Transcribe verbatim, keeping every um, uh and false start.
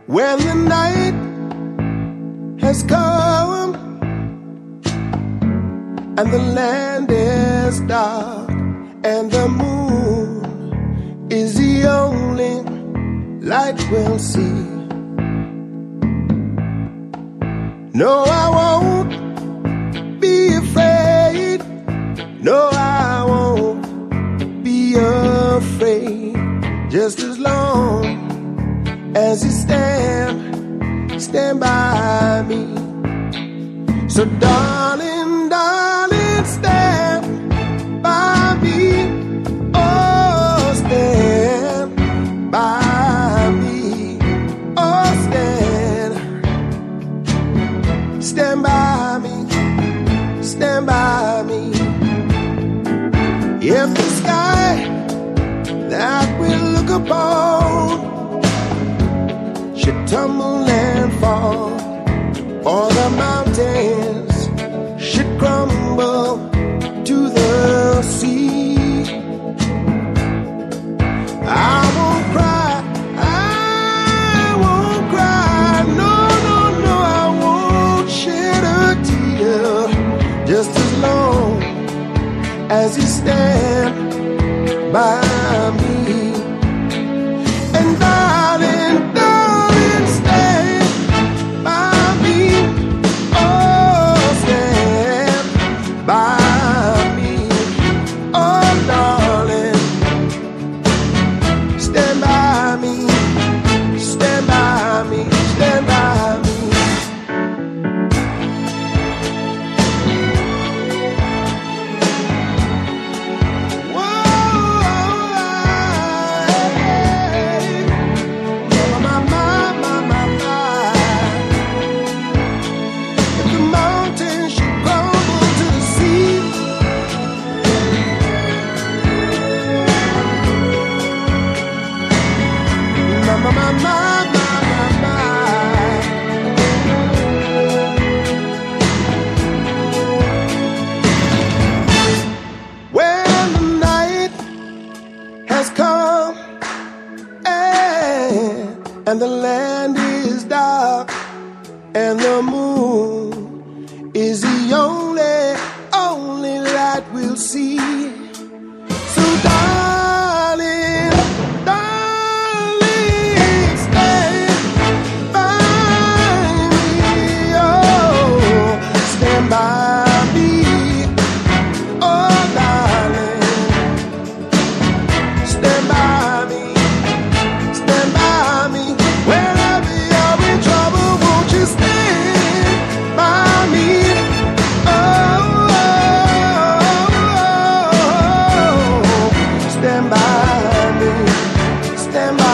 When the night has come and the land is dark and the moon is the only light we'll see. No, I won't be afraid. No, I won't be afraid. Just as long as you stand, stand by me. So darling, darling, stand by me. Oh, stand by me. Oh, stand. Stand by me. Stand by me. If the sky that we look upon should tumble and fall, or the mountains should crumble to the sea, I won't cry, I won't cry, no, no, no, I won't shed a tear, just as long as you stand by me. And darling, darling, stand by me. Oh, stand by me. Oh, darling, stand by me. Stand by me. Stand by me. My, my, my, my, my. When the night has come and, and the land is dark and the moon is the only, only light we'll see. So darling, darling, stand by me, oh darling, stand by me, stand by me, whenever you're in trouble, won't you stand by me, oh, oh, oh, stand by me, stand by me.